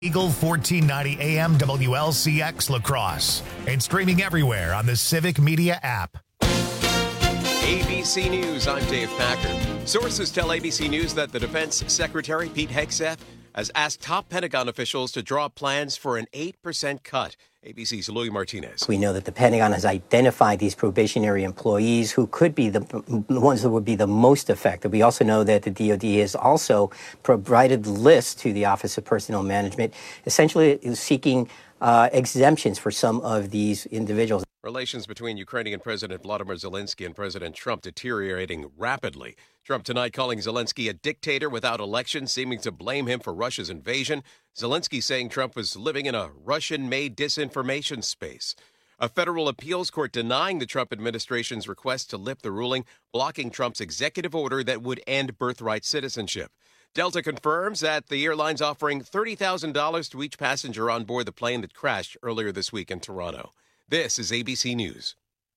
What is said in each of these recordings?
Eagle 1490 AM WLCX La Crosse and streaming everywhere on the Civic Media app. ABC News, I'm Dave Packer. Sources tell ABC News that the Defense Secretary, Pete Hegseth, has asked top Pentagon officials to draw up plans for an 8% cut. ABC's Louis Martinez. We know that the Pentagon has identified these probationary employees who could be the ones that would be the most affected. We also know that the DoD has also provided lists to the Office of Personnel Management, essentially seeking exemptions for some of these individuals. Relations between Ukrainian President Volodymyr Zelensky and President Trump deteriorating rapidly. Trump tonight calling Zelensky a dictator without election, seeming to blame him for Russia's invasion. Zelensky saying Trump was living in a Russian-made disinformation space. A federal appeals court denying the Trump administration's request to lift the ruling, blocking Trump's executive order that would end birthright citizenship. Delta confirms that the airline's offering $30,000 to each passenger on board the plane that crashed earlier this week in Toronto. This is ABC News.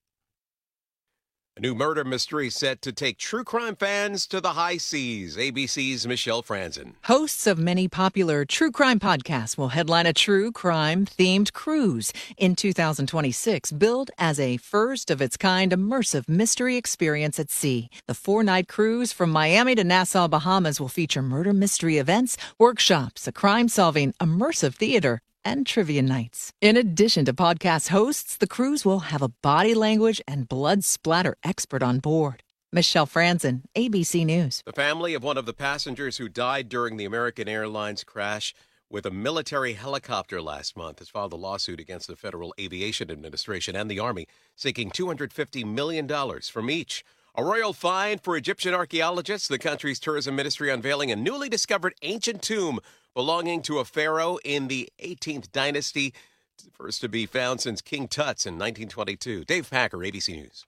A new murder mystery set to take true crime fans to the high seas. ABC's Michelle Franzen. Hosts of many popular true crime podcasts will headline a true crime-themed cruise in 2026, billed as a first-of-its-kind immersive mystery experience at sea. The 4-night cruise from Miami to Nassau, Bahamas will feature murder mystery events, workshops, a crime-solving immersive theater, and trivia nights. In addition to podcast hosts, the cruise will have a body language and blood splatter expert on board. Michelle Franzen, ABC News. The family of one of the passengers who died during the American Airlines crash with a military helicopter last month has filed a lawsuit against the Federal Aviation Administration and the Army, seeking $250 million from each. A royal fine for Egyptian archaeologists. The country's tourism ministry unveiling a newly discovered ancient tomb belonging to a pharaoh in the 18th dynasty, first to be found since King Tut's in 1922. Dave Packer, ABC News.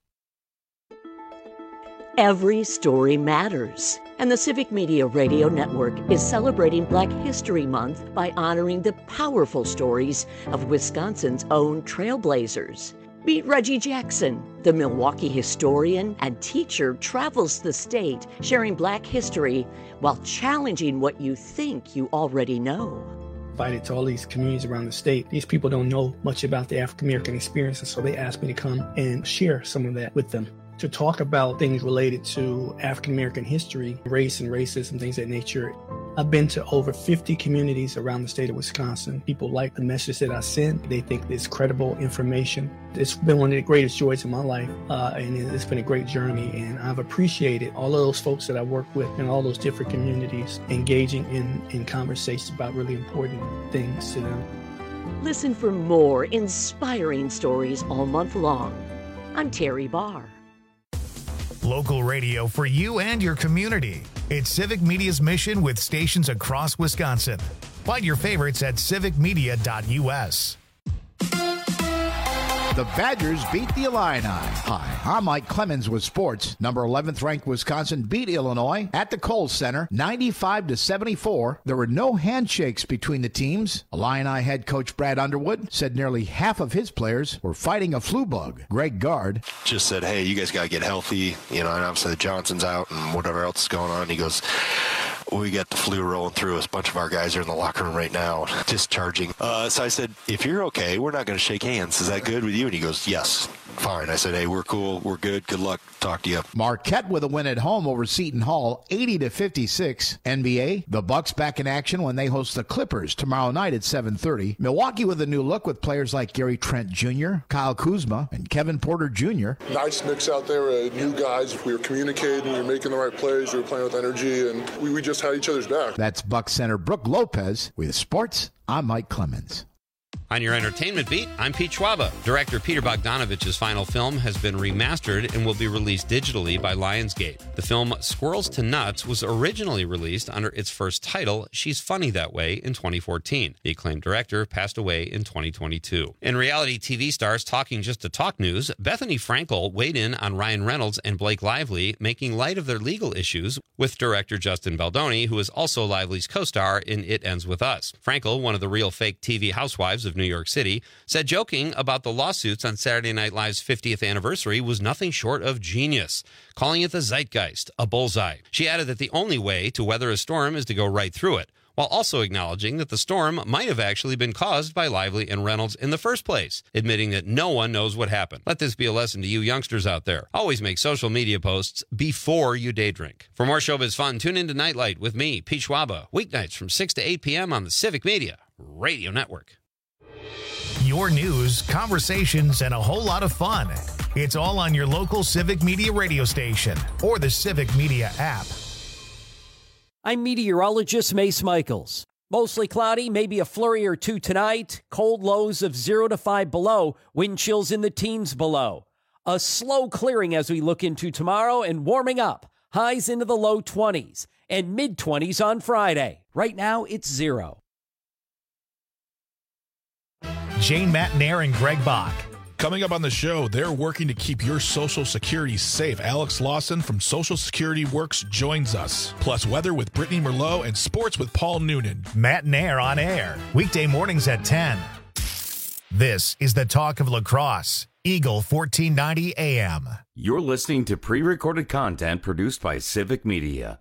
Every story matters, and the Civic Media Radio Network is celebrating Black History Month by honoring the powerful stories of Wisconsin's own trailblazers. Meet Reggie Jackson, the Milwaukee historian and teacher, travels the state sharing Black history while challenging what you think you already know. Invited to all these communities around the state. These people don't know much about the African American experience, and so they asked me to come and share some of that with them. To talk about things related to African American history, race and racism, things of that nature. I've been to over 50 communities around the state of Wisconsin. People like the message that I send. They think it's credible information. It's been one of the greatest joys of my life, and it's been a great journey. And I've appreciated all of those folks that I work with in all those different communities, engaging in conversations about really important things to them. Listen for more inspiring stories all month long. I'm Terry Barr. Local radio for you and your community. It's Civic Media's mission with stations across Wisconsin. Find your favorites at civicmedia.us. The Badgers beat the Illini. Hi, I'm Mike Clemens with sports. Number 11th ranked Wisconsin beat Illinois at the Kohl Center 95-74. There were no handshakes between the teams. Illini head coach Brad Underwood said nearly half of his players were fighting a flu bug. Greg Gard just said, hey, you guys got to get healthy. And obviously Johnson's out and whatever else is going on. He goes, we got the flu rolling through us. A bunch of our guys are in the locker room right now, discharging. So I said, if you're okay, we're not going to shake hands. Is that good with you? And he goes, yes, fine. I said, hey, we're cool. We're good. Good luck. Talk to you. Marquette with a win at home over Seton Hall, 80-56. NBA, the Bucks back in action when they host the Clippers tomorrow night at 7:30. Milwaukee with a new look with players like Gary Trent Jr., Kyle Kuzma, and Kevin Porter Jr. Nice mix out there. New guys. We were communicating. We were making the right plays. We were playing with energy, and we just had each other's back. That's Bucks center Brooke Lopez with sports. I'm Mike Clemens. On your entertainment beat, I'm Pete Schwaba. Director Peter Bogdanovich's final film has been remastered and will be released digitally by Lionsgate. The film Squirrels to Nuts was originally released under its first title, She's Funny That Way, in 2014. The acclaimed director passed away in 2022. In reality TV stars talking just to talk news, Bethany Frankel weighed in on Ryan Reynolds and Blake Lively, making light of their legal issues with director Justin Baldoni, who is also Lively's co-star in It Ends With Us. Frankel, one of the real fake TV housewives of New York City, said joking about the lawsuits on Saturday Night Live's 50th anniversary was nothing short of genius, calling it the zeitgeist, a bullseye. She added that the only way to weather a storm is to go right through it. while also acknowledging that the storm might have actually been caused by Lively and Reynolds in the first place, admitting that no one knows what happened. Let this be a lesson to you youngsters out there. Always make social media posts before you day drink. For more showbiz fun, tune into Nightlight with me, Pete Schwaba, weeknights from 6 to 8 p.m. on the Civic Media Radio Network. Your news, conversations, and a whole lot of fun. It's all on your local Civic Media radio station or the Civic Media app. I'm meteorologist Mace Michaels. Mostly cloudy, maybe a flurry or two tonight. Cold lows of 0 to 5 below. Wind chills in the teens below. A slow clearing as we look into tomorrow and warming up. Highs into the low 20s and mid-20s on Friday. Right now, it's 0. Jane Matnair and Greg Bach. Coming up on the show, they're working to keep your Social Security safe. Alex Lawson from Social Security Works joins us. Plus weather with Brittany Merlot and sports with Paul Noonan. Matnair on air, weekday mornings at 10. This is the talk of lacrosse. Eagle 1490 AM. You're listening to pre-recorded content produced by Civic Media.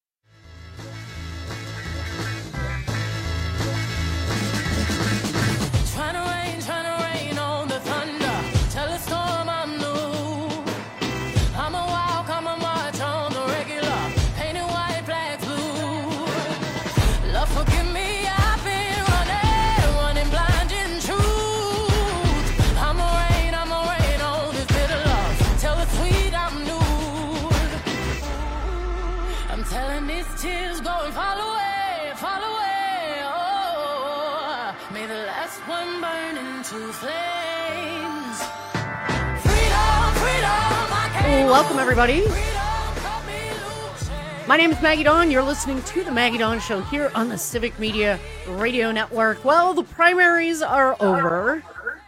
Welcome, everybody. My name is Maggie Dawn. You're listening to The Maggie Dawn Show here on the Civic Media Radio Network. Well, the primaries are over,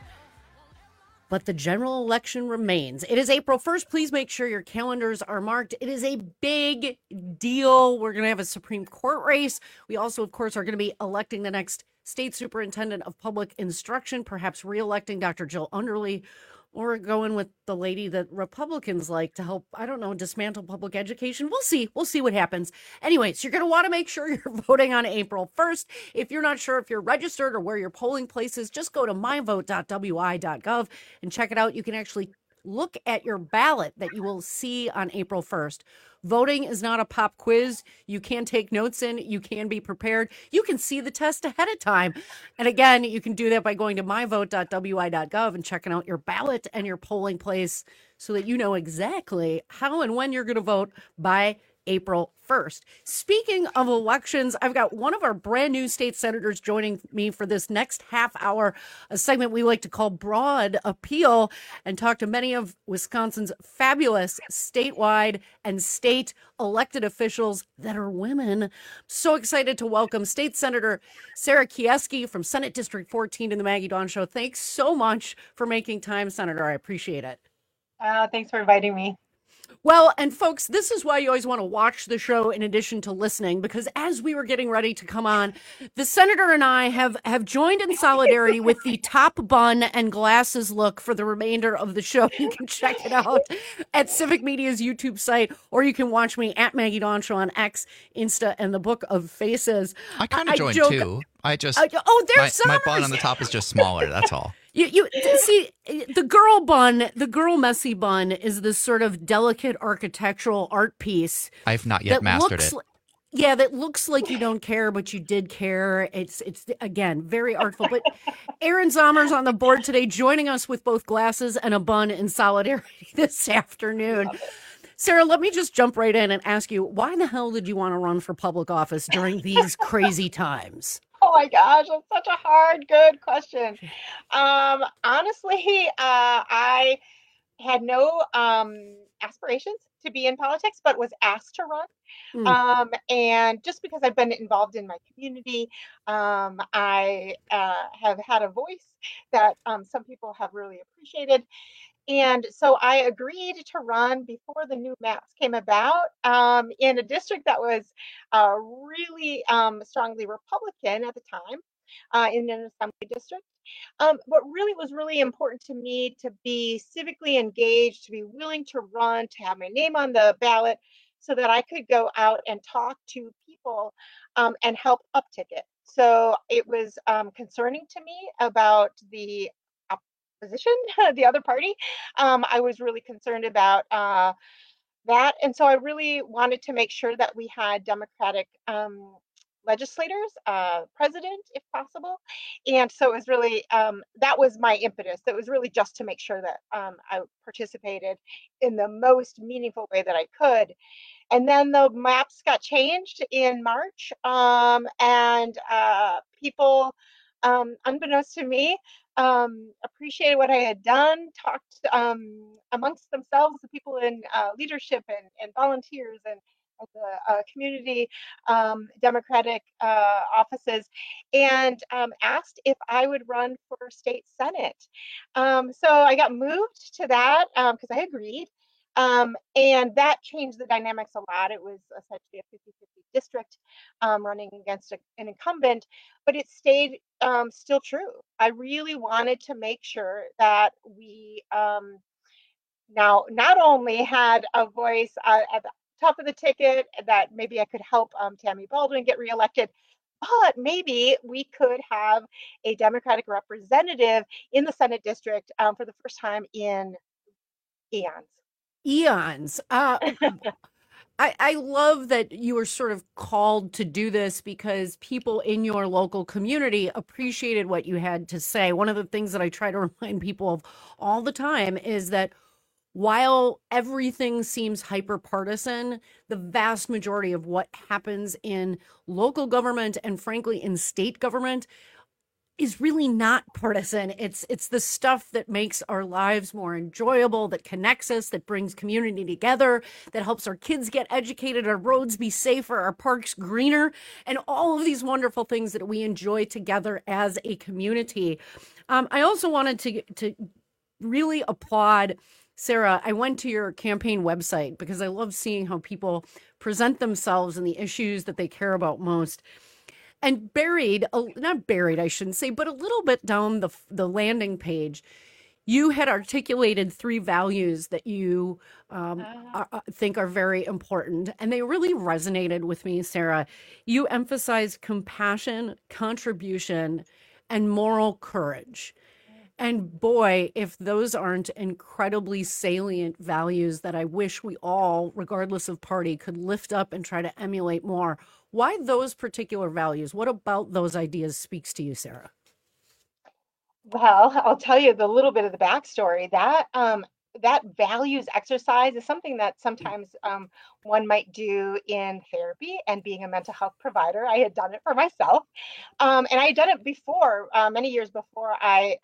but the general election remains. It is April 1st. Please make sure your calendars are marked. It is a big deal. We're going to have a Supreme Court race. We also, of course, are going to be electing the next state superintendent of public instruction, perhaps re-electing Dr. Jill Underly, or going with the lady that Republicans like to help, I don't know, dismantle public education. We'll see. We'll see what happens. Anyways, you're going to want to make sure you're voting on April 1st. If you're not sure if you're registered or where your polling place is, just go to myvote.wi.gov and check it out. You can actually look at your ballot that you will see on April 1st. Voting is not a pop quiz. You can take notes in. You can be prepared. You can see the test ahead of time. And again, you can do that by going to myvote.wi.gov and checking out your ballot and your polling place so that you know exactly how and when you're going to vote by April 1st. Speaking of elections, I've got one of our brand new state senators joining me for this next half hour, a segment we like to call Broad Appeal, and talk to many of Wisconsin's fabulous statewide and state elected officials that are women. So excited to welcome State Senator Sarah Kieski from Senate District 14 in the Maggie Dawn Show. Thanks so much for making time, Senator. I appreciate it. Thanks for inviting me. Well, and folks, this is why you always want to watch the show in addition to listening, because as we were getting ready to come on, the senator and I have joined in solidarity with the top bun and glasses look for the remainder of the show. You can check it out at Civic Media's YouTube site, or you can watch me at Maggie Dawn Show on X, Insta, and the Book of Faces. I kind of joined too. There's my bun on the top is just smaller. That's all. You see, the girl messy bun is this sort of delicate architectural art piece. I've not yet mastered it. That looks like you don't care, but you did care. It's again, very artful. But Aaron Zommer's on the board today, joining us with both glasses and a bun in solidarity this afternoon. Sarah, let me just jump right in and ask you, why the hell did you want to run for public office during these crazy times? Oh my gosh, that's such a hard, good question. Honestly, I had no aspirations to be in politics, but was asked to run. And just because I've been involved in my community, I have had a voice that some people have really appreciated. And so I agreed to run before the new maps came about in a district that was really strongly Republican at the time in an assembly district. What really was really important to me to be civically engaged, to be willing to run, to have my name on the ballot, so that I could go out and talk to people and help uptick it. So it was concerning to me about the opposition, the other party. I was really concerned about that. And so I really wanted to make sure that we had Democratic legislators, president, if possible. And so it was really, that was my impetus. That was really just to make sure that I participated in the most meaningful way that I could. And then the maps got changed in March, and people, unbeknownst to me, appreciated what I had done, talked amongst themselves, the people in leadership and volunteers and the community Democratic offices, and asked if I would run for state Senate. So I got moved to that because I agreed. And that changed the dynamics a lot. It was essentially a 50-50 district running against an incumbent, but it stayed still true. I really wanted to make sure that we now not only had a voice at the top of the ticket, that maybe I could help Tammy Baldwin get reelected, but maybe we could have a Democratic representative in the Senate district for the first time in eons. I love that you were sort of called to do this because people in your local community appreciated what you had to say. One of the things that I try to remind people of all the time is that while everything seems hyper partisan, the vast majority of what happens in local government and frankly in state government is really not partisan. It's the stuff that makes our lives more enjoyable, that connects us, that brings community together, that helps our kids get educated, our roads be safer, our parks greener, and all of these wonderful things that we enjoy together as a community. I also wanted to really applaud Sarah. I went to your campaign website because I love seeing how people present themselves and the issues that they care about most. And not buried, I shouldn't say, but a little bit down the landing page, you had articulated 3 values that you think are very important. And they really resonated with me, Sarah. You emphasize compassion, contribution, and moral courage. And boy, if those aren't incredibly salient values that I wish we all, regardless of party, could lift up and try to emulate more. Why those particular values? What about those ideas speaks to you, Sarah? Well, I'll tell you the little bit of the backstory. That values exercise is something that sometimes one might do in therapy, and being a mental health provider, I had done it for myself. And I had done it before, many years before I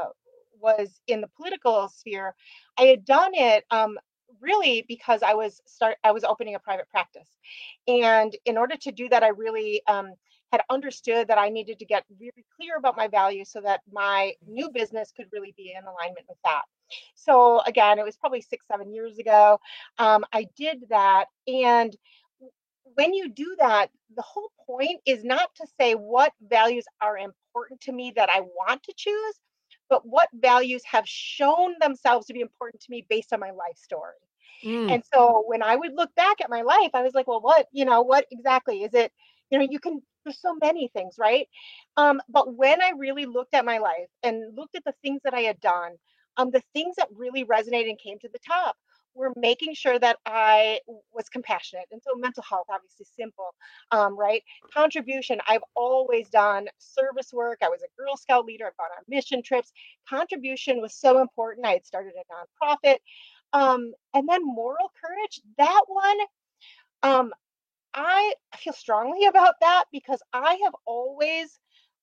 was in the political sphere. I had done it really because I was opening a private practice. And in order to do that, I really had understood that I needed to get really clear about my values so that my new business could really be in alignment with that. So again, it was probably 6-7 years ago. I did that. And when you do that, the whole point is not to say what values are important to me that I want to choose, but what values have shown themselves to be important to me based on my life story. And so when I would look back at my life, I was like, well, what exactly is it? There's so many things, right? But when I really looked at my life and looked at the things that I had done, the things that really resonated and came to the top were making sure that I was compassionate. And so mental health, obviously simple, right? Contribution, I've always done service work. I was a Girl Scout leader. I've gone on mission trips. Contribution was so important. I had started a nonprofit. And then moral courage, that one, I feel strongly about that because I have always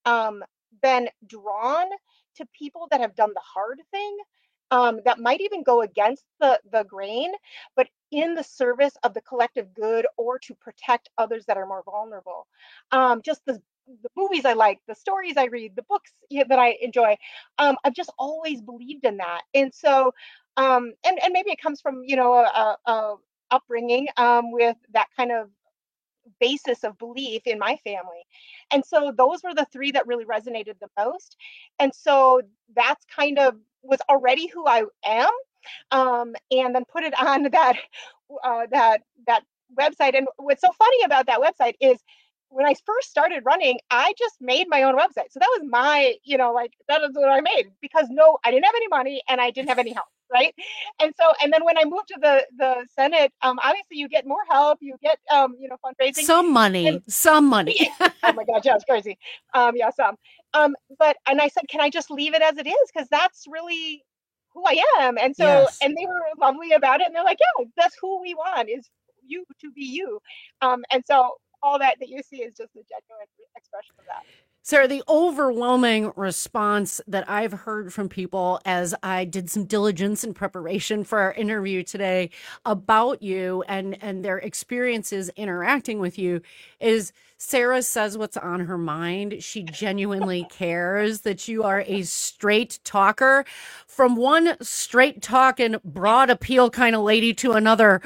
been drawn to people that have done the hard thing, that might even go against the grain, but in the service of the collective good or to protect others that are more vulnerable. Just the movies I like, the stories I read, the books that I enjoy, I've just always believed in that. And so, and maybe it comes from, a upbringing with that kind of basis of belief in my family. And so those were the 3 that really resonated the most. And so that's kind of was already who I am. And then put it on that website. And what's so funny about that website is when I first started running, I just made my own website. So that was my, that is what I made because I didn't have any money and I didn't have any help. Right. And then when I moved to the Senate, obviously you get more help, you get, fundraising. Some money. Oh my God. Yeah, it's crazy. Yeah, some. And I said, can I just leave it as it is? Because that's really who I am. And so, yes. And they were lovely about it. And they're like, yeah, that's who we want is you to be you. And so all that you see is just a genuine expression of that. Sarah, the overwhelming response that I've heard from people as I did some diligence in preparation for our interview today about you and their experiences interacting with you is Sarah says what's on her mind. She genuinely cares, that you are a straight talker. From one straight talking, broad appeal kind of lady to another.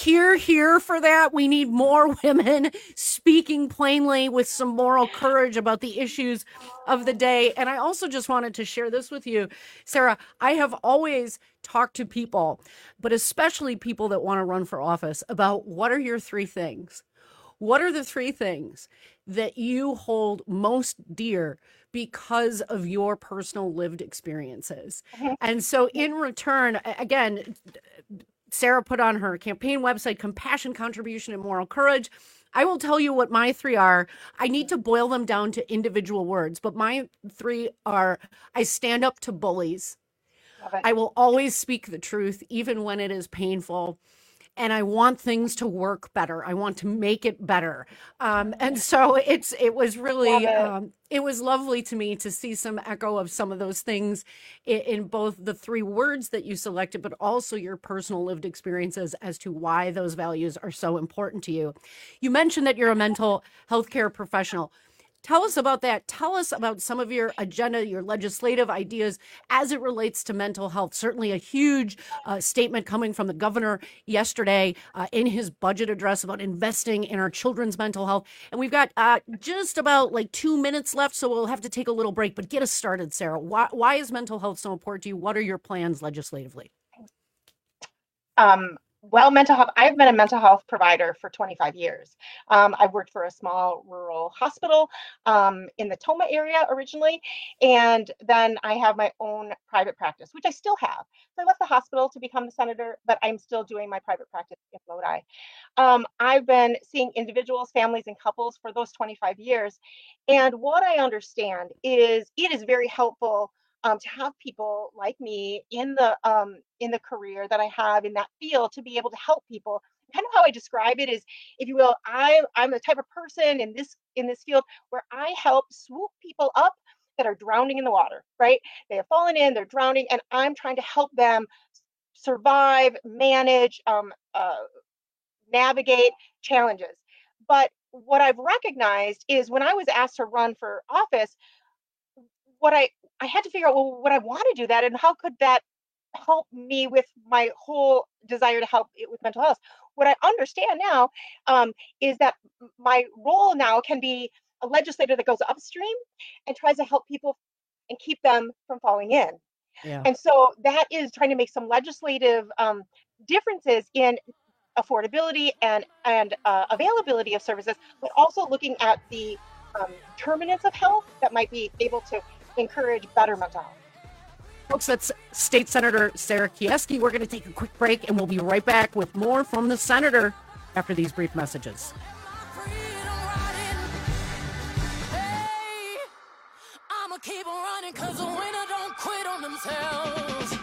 Here for that. We need more women speaking plainly with some moral courage about the issues of the day. And I also just wanted to share this with you, Sarah. I have always talked to people, but especially people that want to run for office, about what are your three things? What are the three things that you hold most dear because of your personal lived experiences? And so in return, again, Sarah put on her campaign website, compassion, contribution, and moral courage. I will tell you what my three are. I need to boil them down to individual words, but my three are: I stand up to bullies. I will always speak the truth, even when it is painful. And I want things to work better. I want to make it better. And so it was really, it was lovely to me to see some echo of some of those things in both the three words that you selected, but also your personal lived experiences as to why those values are so important to you. You mentioned that you're a mental health care professional. Tell us about that. Tell us about some of your agenda, your legislative ideas as it relates to mental health. Certainly a huge statement coming from the governor yesterday in his budget address about investing in our children's mental health. And we've got just about 2 minutes left, so we'll have to take a little break. But get us started, Sarah. Why is mental health so important to you? What are your plans legislatively? Well, mental health, I've been a mental health provider for 25 years. I've worked for a small rural hospital in the Toma area originally, and then I have my own private practice, which I still have. So I left the hospital to become the senator, but I'm still doing my private practice in Lodi. I've been seeing individuals, families, and couples for those 25 years. And what I understand is it is very helpful to have people like me in the career that I have in that field to be able to help people. Kind of how I describe it is, if you will, I'm the type of person in this field where I help swoop people up that are drowning in the water, right? They have fallen in, they're drowning, and I'm trying to help them survive, manage, navigate challenges. But what I've recognized is when I was asked to run for office, I had to figure out, well, would I want to do that? And how could that help me with my whole desire to help with mental health? What I understand now is that my role now can be a legislator that goes upstream and tries to help people and keep them from falling in. Yeah. And so that is trying to make some legislative differences in affordability and availability of services, but also looking at the determinants of health that might be able to encourage better mental health. Folks, that's State Senator Sarah Kieski. We're going to take a quick break, and we'll be right back with more from the senator after these brief messages. Keep running, 'cause the winner don't quit on themselves.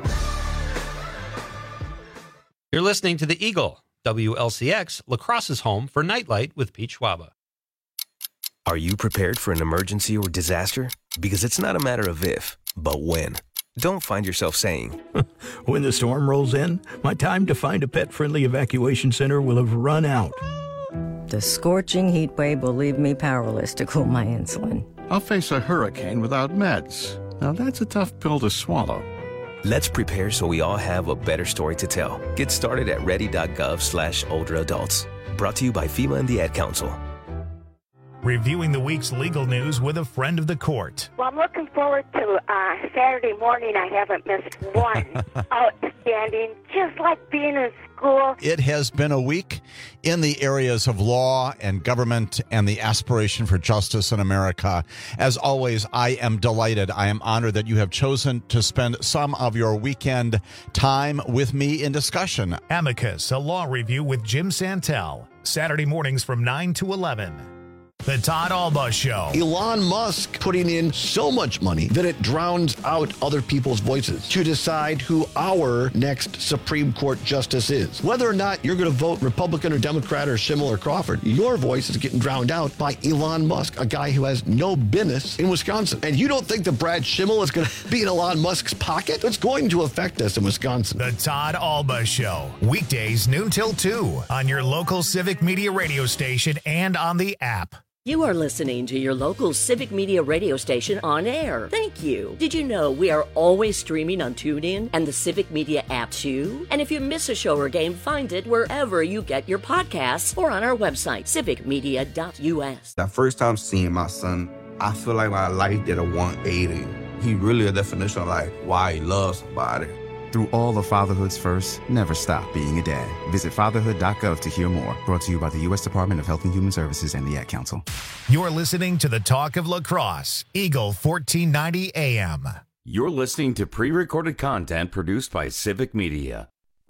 You're listening to The Eagle, WLCX, La Crosse's home for Nightlight with Pete Schwaba. Are you prepared for an emergency or disaster? Because it's not a matter of if, but when. Don't find yourself saying, when the storm rolls in, my time to find a pet-friendly evacuation center will have run out. The scorching heat wave will leave me powerless to cool my insulin. I'll face a hurricane without meds. Now that's a tough pill to swallow. Let's prepare so we all have a better story to tell. Get started at ready.gov/older adults. Brought to you by FEMA and the Ad Council. reviewing the week's legal news with a friend of the court. Well, I'm looking forward to Saturday morning. I haven't missed one. Outstanding, just like being in school. It has been a week in the areas of law and government and the aspiration for justice in America. As always, I am delighted. I am honored that you have chosen to spend some of your weekend time with me in discussion. Amicus, a law review with Jim Santel. Saturday mornings from 9 to 11. The Todd Alba Show. Elon Musk putting in so much money that it drowns out other people's voices to decide who our next Supreme Court justice is. Whether or not you're going to vote Republican or Democrat or Schimmel or Crawford, your voice is getting drowned out by Elon Musk, a guy who has no business in Wisconsin. And you don't think that Brad Schimmel is going to be in Elon Musk's pocket? It's going to affect us in Wisconsin. The Todd Alba Show. Weekdays noon till 2 on your local Civic Media radio station and on the app. You are listening to your local Civic Media radio station on air. Thank you. Did you know we are always streaming on TuneIn and the Civic Media app too? And if you miss a show or game, find it wherever you get your podcasts or on our website, civicmedia.us. That first time seeing my son, I feel like my life did a 180. He really a definition of like why he loves somebody. Through all of fatherhood's first, never stop being a dad. Visit fatherhood.gov to hear more. Brought to you by the U.S. Department of Health and Human Services and the Ad Council. You're listening to the Talk of La Crosse, Eagle 1490 AM. You're listening to pre-recorded content produced by Civic Media.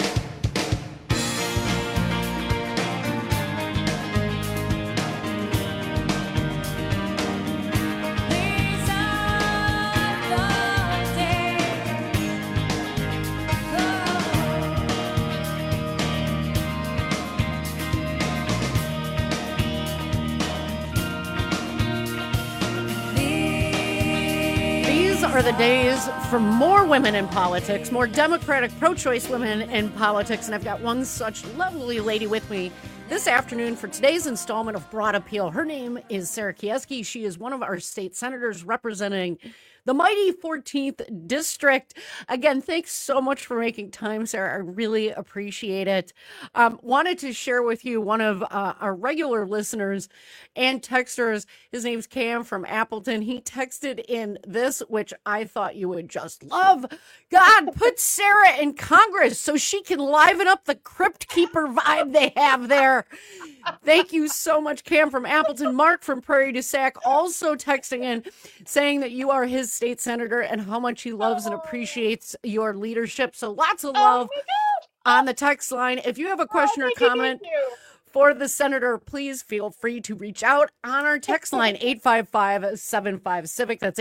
Are the days for more women in politics, more Democratic pro-choice women in politics, and I've got one such lovely lady with me this afternoon for today's installment of Broad Appeal. Her name is Sarah Kieski. She is one of our state senators representing the mighty 14th District. Again, thanks so much for making time, Sarah. I really appreciate it. Wanted to share with you one of our regular listeners and texters. His name's Cam from Appleton. He texted in this, which I thought you would just love. God, put Sarah in Congress so she can liven up the Crypt Keeper vibe they have there. Thank you so much, Cam from Appleton. Mark from Prairie du Sac also texting in, saying that you are his state senator and how much he loves and appreciates your leadership. So lots of love on the text line. If you have a question or comment for the senator, please feel free to reach out on our text line, 855-75-CIVIC. That's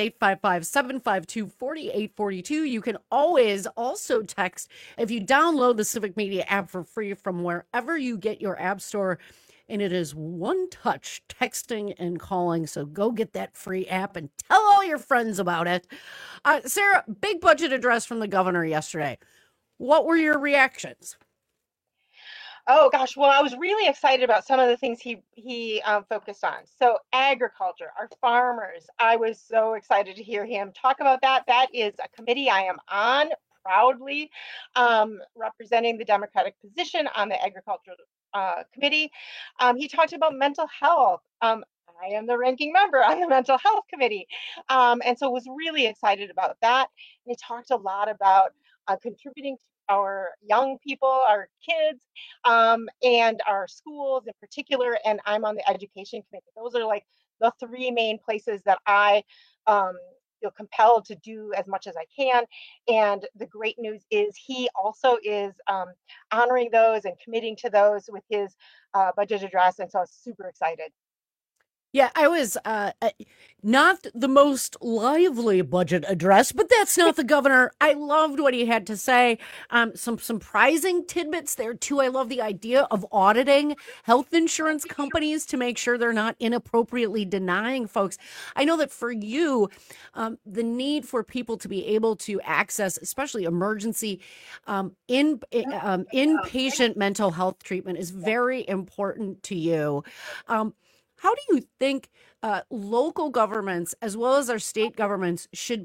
855-752-4842. You can always also text if you download the Civic Media app for free from wherever you get your app store. And it is one touch texting and calling. So go get that free app and tell all your friends about it. Sarah, big budget address from the governor yesterday. What were your reactions? Oh gosh, well, I was really excited about some of the things he focused on. So agriculture, our farmers, I was so excited to hear him talk about that. That is a committee I am on, proudly representing the Democratic position on the agricultural committee. He talked about mental health. I am the ranking member on the mental health committee. And so was really excited about that. And he talked a lot about contributing to our young people, our kids, and our schools in particular. And I'm on the education committee. Those are like the three main places that I feel compelled to do as much as I can. And the great news is he also is honoring those and committing to those with his budget address. And so I was super excited. Yeah, I was not the most lively budget address, but that's not the governor. I loved what he had to say. Some surprising tidbits there, too. I love the idea of auditing health insurance companies to make sure they're not inappropriately denying folks. I know that for you, the need for people to be able to access, especially emergency inpatient mental health treatment is very important to you. How do you think local governments as well as our state governments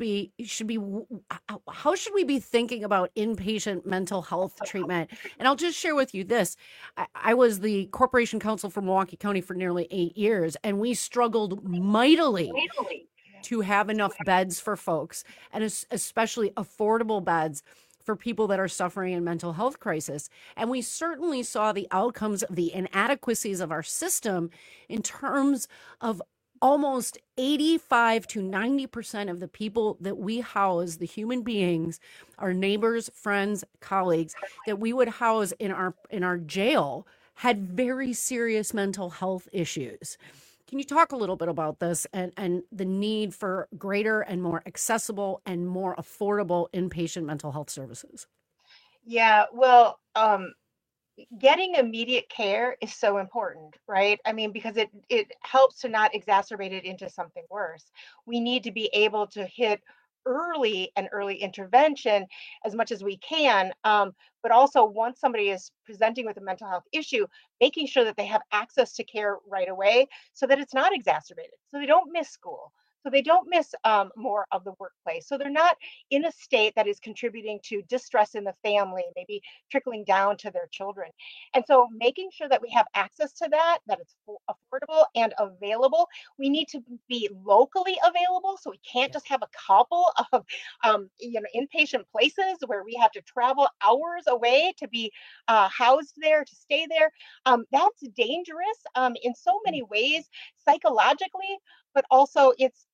how should we be thinking about inpatient mental health treatment? And I'll just share with you this. I was the Corporation Counsel for Milwaukee County for nearly 8 years, and we struggled mightily to have enough beds for folks, and especially affordable beds for people that are suffering in mental health crisis. And we certainly saw the outcomes of the inadequacies of our system in terms of almost 85 to 90% of the people that we house, the human beings, our neighbors, friends, colleagues, that we would house in our jail had very serious mental health issues. Can you talk a little bit about this and the need for greater and more accessible and more affordable inpatient mental health services? Yeah, well, getting immediate care is so important, right? I mean, because it helps to not exacerbate it into something worse. We need to be able to hit early intervention as much as we can. But also, once somebody is presenting with a mental health issue, making sure that they have access to care right away so that it's not exacerbated, so they don't miss school, so they don't miss more of the workplace, so they're not in a state that is contributing to distress in the family, maybe trickling down to their children. And so making sure that we have access to that it's affordable and available. We need to be locally available, so we can't just have a couple of inpatient places where we have to travel hours away to be housed there, to stay there. That's dangerous in so many ways, psychologically, but also it's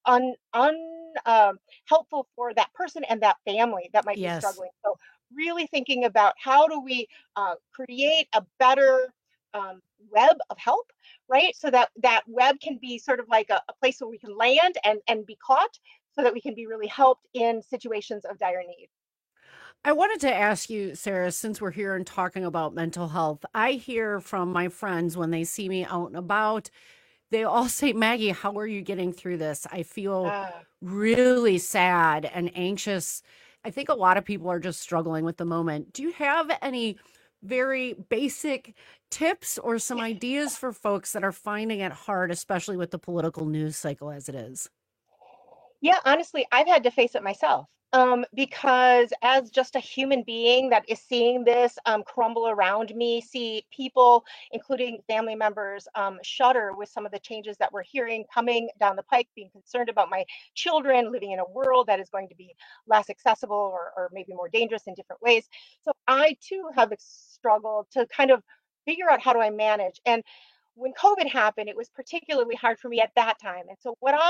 helpful for that person and that family that might be struggling. So really thinking about how do we create a better web of help, right? So that web can be sort of like a place where we can land and be caught so that we can be really helped in situations of dire need. I wanted to ask you, Sarah, since we're here and talking about mental health, I hear from my friends when they see me out and about, they all say, Maggie, how are you getting through this? I feel really sad and anxious. I think a lot of people are just struggling with the moment. Do you have any very basic tips or some ideas for folks that are finding it hard, especially with the political news cycle as it is? Yeah, honestly, I've had to face it myself. Because as just a human being that is seeing this crumble around me, see people, including family members, shudder with some of the changes that we're hearing coming down the pike, being concerned about my children living in a world that is going to be less accessible or maybe more dangerous in different ways. So I too have struggled to kind of figure out how do I manage. And when COVID happened, it was particularly hard for me at that time. And so what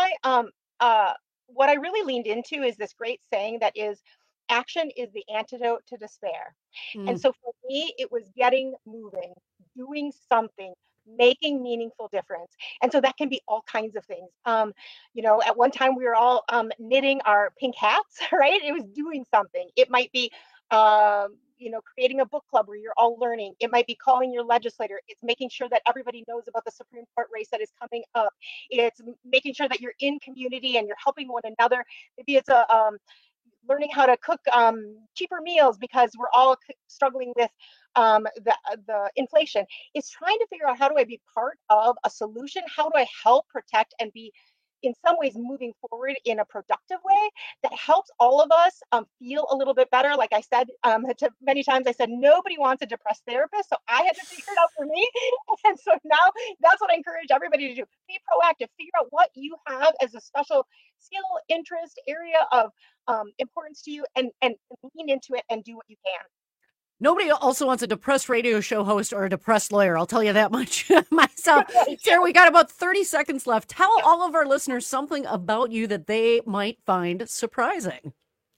I really leaned into is this great saying that is, action is the antidote to despair. And so for me, it was getting moving, doing something, making meaningful difference. And so that can be all kinds of things. At one time we were all knitting our pink hats, right? It was doing something. It might be creating a book club where you're all learning. It might be calling your legislator. It's making sure that everybody knows about the Supreme Court race that is coming up. It's making sure that you're in community and you're helping one another. Maybe it's learning how to cook cheaper meals because we're all struggling with the inflation. It's trying to figure out, how do I be part of a solution? How do I help protect and be in some ways moving forward in a productive way that helps all of us feel a little bit better? Like I said, many times I said, nobody wants a depressed therapist. So I had to figure it out for me. And so now that's what I encourage everybody to do. Be proactive, figure out what you have as a special skill, interest, area of importance to you, and lean into it and do what you can. Nobody also wants a depressed radio show host or a depressed lawyer. I'll tell you that much myself. Sarah, we got about 30 seconds left. Tell all of our listeners something about you that they might find surprising.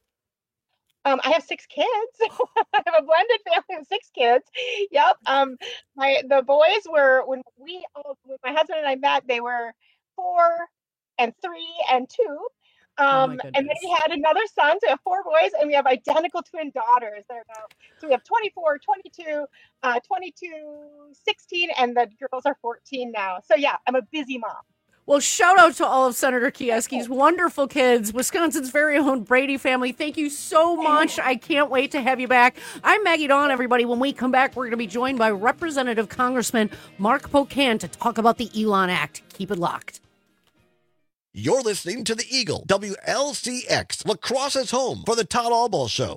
I have 6 kids. I have a blended family of 6 kids. Yep. The boys were, when my husband and I met, they were 4 and 3 and 2. And then we had another son, so we have 4 boys, and we have identical twin daughters. So we have 24, 22, 22, 16, and the girls are 14 now. So yeah, I'm a busy mom. Well, shout out to all of Senator Kieski's wonderful kids, Wisconsin's very own Brady family. Thank you so much. I can't wait to have you back. I'm Maggie Dawn, everybody. When we come back, we're going to be joined by Representative Congressman Mark Pocan to talk about the Elon Act. Keep it locked. You're listening to the Eagle, WLCX, lacrosse's home for the Todd Albaugh Show.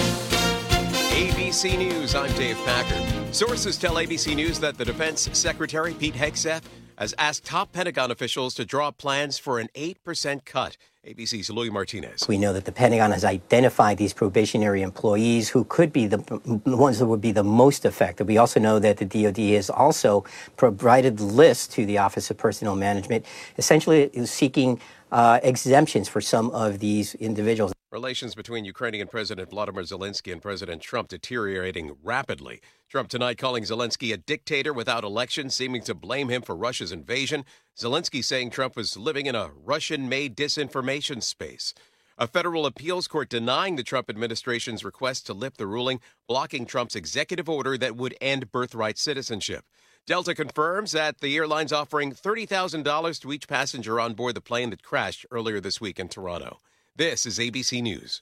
ABC News, I'm Dave Packard. Sources tell ABC News that the Defense Secretary, Pete Hegseth, has asked top Pentagon officials to draw up plans for an 8% cut. ABC's Louis Martinez. We know that the Pentagon has identified these probationary employees who could be the ones that would be the most affected. We also know that the DoD has also provided lists to the Office of Personnel Management, essentially seeking exemptions for some of these individuals. Relations between Ukrainian President Vladimir Zelensky and President Trump deteriorating rapidly. Trump tonight calling Zelensky a dictator without election, seeming to blame him for Russia's invasion. Zelensky saying Trump was living in a Russian-made disinformation space. A federal appeals court denying the Trump administration's request to lift the ruling, blocking Trump's executive order that would end birthright citizenship. Delta confirms that the airline's offering $30,000 to each passenger on board the plane that crashed earlier this week in Toronto. This is ABC News.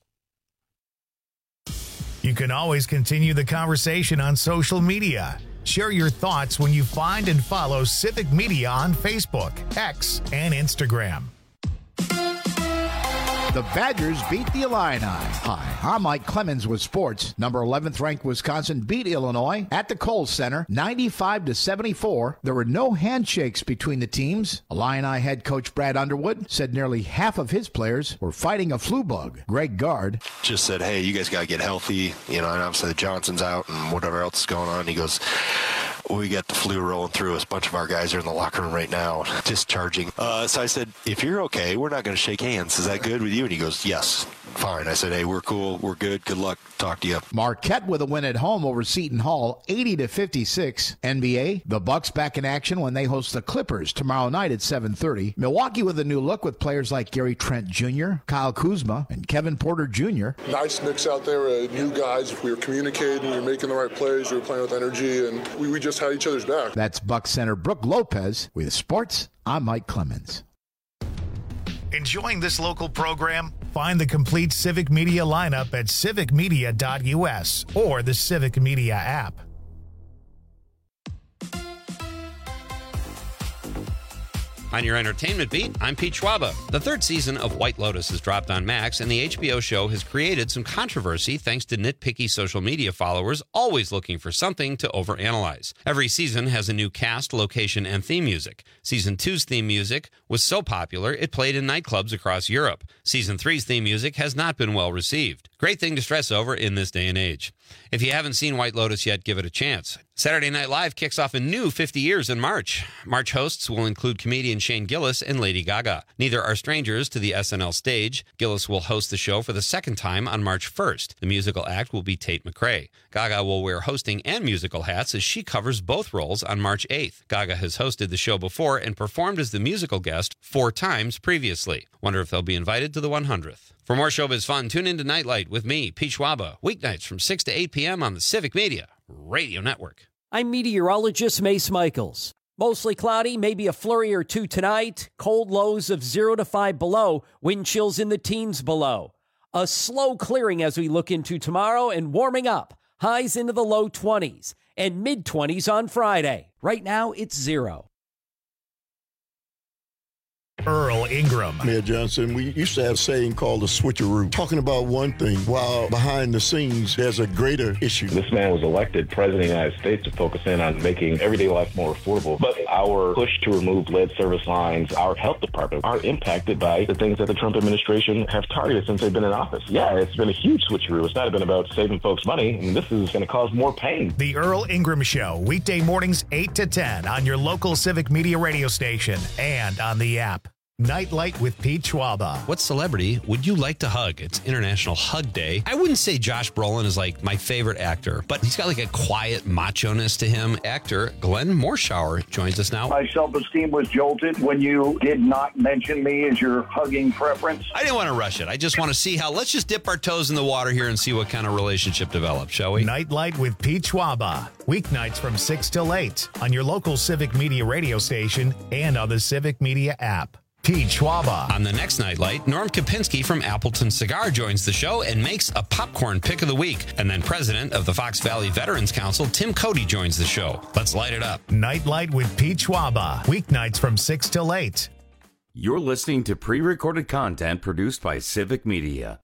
You can always continue the conversation on social media. Share your thoughts when you find and follow Civic Media on Facebook, X, and Instagram. The Badgers beat the Illini. Hi, I'm Mike Clemens with sports. Number 11th ranked Wisconsin beat Illinois at the Kohl Center 95-74. There were no handshakes between the teams. Illini head coach Brad Underwood said nearly half of his players were fighting a flu bug. Greg Gard just said, hey, you guys got to get healthy. You know, and obviously Johnson's out and whatever else is going on. He goes, we got the flu rolling through us. A bunch of our guys are in the locker room right now, discharging. So I said, if you're okay, we're not going to shake hands. Is that good with you? And he goes, yes, fine. I said, hey, we're cool. We're good. Good luck. Talk to you. Marquette with a win at home over Seton Hall, 80-56. NBA, the Bucks back in action when they host the Clippers tomorrow night at 7:30. Milwaukee with a new look with players like Gary Trent Jr., Kyle Kuzma, and Kevin Porter Jr. Nice mix out there. New guys. We were communicating. We were making the right plays. We were playing with energy, and we just had each other's back. That's Bucks center Brooke Lopez with sports. I'm Mike Clemens. Enjoying this local program? Find the complete Civic Media lineup at civicmedia.us or the Civic Media app. On your entertainment beat, I'm Pete Schwaba. The third season of White Lotus has dropped on Max, and the HBO show has created some controversy thanks to nitpicky social media followers always looking for something to overanalyze. Every season has a new cast, location, and theme music. Season 2's theme music was so popular it played in nightclubs across Europe. Season 3's theme music has not been well received. Great thing to stress over in this day and age. If you haven't seen White Lotus yet, give it a chance. Saturday Night Live kicks off a new 50 years in March. March hosts will include comedian Shane Gillis and Lady Gaga. Neither are strangers to the SNL stage. Gillis will host the show for the second time on March 1st. The musical act will be Tate McRae. Gaga will wear hosting and musical hats as she covers both roles on March 8th. Gaga has hosted the show before and performed as the musical guest 4 times previously. Wonder if they'll be invited to the 100th. For more showbiz fun, tune into Nightlight with me, Pete Schwaba, weeknights from 6 to 8 p.m. on the Civic Media Radio Network. I'm meteorologist Mace Michaels. Mostly cloudy, maybe a flurry or two tonight. Cold lows of 0 to 5 below. Wind chills in the teens below. A slow clearing as we look into tomorrow and warming up. Highs into the low 20s and mid-20s on Friday. Right now, it's 0. Earl Ingram. Mayor Johnson, we used to have a saying called the switcheroo, talking about one thing while behind the scenes there's a greater issue. This man was elected president of the United States to focus in on making everyday life more affordable. But our push to remove lead service lines, our health department, are impacted by the things that the Trump administration have targeted since they've been in office. Yeah, it's been a huge switcheroo. It's not been about saving folks money. I mean, this is going to cause more pain. The Earl Ingram Show, weekday mornings 8 to 10 on your local Civic Media radio station and on the app. Nightlight with Pete Schwaba. What celebrity would you like to hug? It's International Hug Day. I wouldn't say Josh Brolin is like my favorite actor, but he's got like a quiet macho-ness to him. Actor Glenn Morshower joins us now. My self-esteem was jolted when you did not mention me as your hugging preference. I didn't want to rush it. I just want to see how, let's just dip our toes in the water here and see what kind of relationship develops, shall we? Nightlight with Pete Schwaba. Weeknights from 6 till 8 on your local Civic Media radio station and on the Civic Media app. Pete Schwaba. On the next Nightlight, Norm Kopinski from Appleton Cigar joins the show and makes a popcorn pick of the week. And then president of the Fox Valley Veterans Council, Tim Cody, joins the show. Let's light it up. Nightlight with Pete Schwaba. Weeknights from 6 till 8. You're listening to pre-recorded content produced by Civic Media.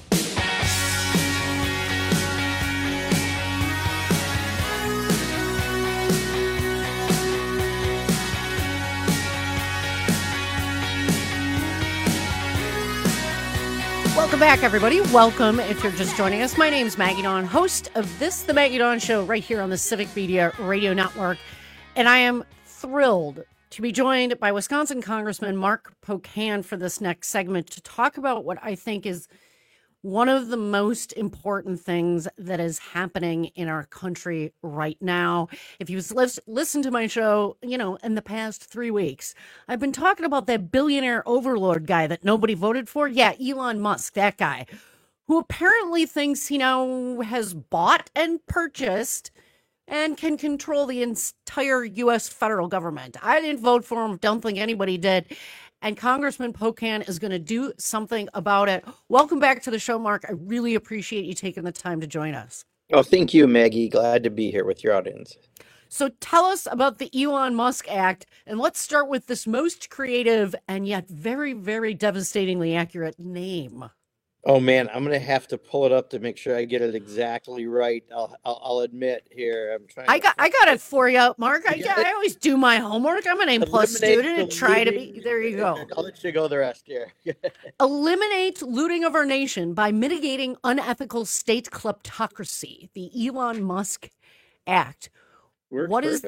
Welcome back, everybody. Welcome if you're just joining us. My name's Maggie Dawn, host of The Maggie Dawn Show right here on the Civic Media Radio Network. And I am thrilled to be joined by Wisconsin Congressman Mark Pocan for this next segment to talk about what I think is one of the most important things that is happening in our country right now. If you've listened to my show, in the past 3 weeks, I've been talking about that billionaire overlord guy that nobody voted for. Yeah, Elon Musk, that guy, who apparently thinks he now has bought and purchased and can control the entire U.S. federal government. I didn't vote for him. Don't think anybody did. And Congressman Pocan is going to do something about it. Welcome back to the show, Mark. I really appreciate you taking the time to join us. Oh, thank you, Maggie. Glad to be here with your audience. So tell us about the Elon Musk Act, and let's start with this most creative and yet very, very devastatingly accurate name. Oh, man, I'm going to have to pull it up to make sure I get it exactly right. I'll admit here. I'm trying. I got it for you, Mark. I always do my homework. I'm an A+ student and try to be. There you go. I'll let you go the rest here. Eliminate looting of our nation by mitigating unethical state kleptocracy. The Elon Musk Act. What is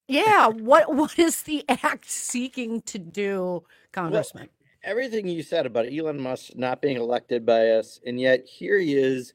the act seeking to do, Congressman? Well, everything you said about Elon Musk not being elected by us, and yet here he is,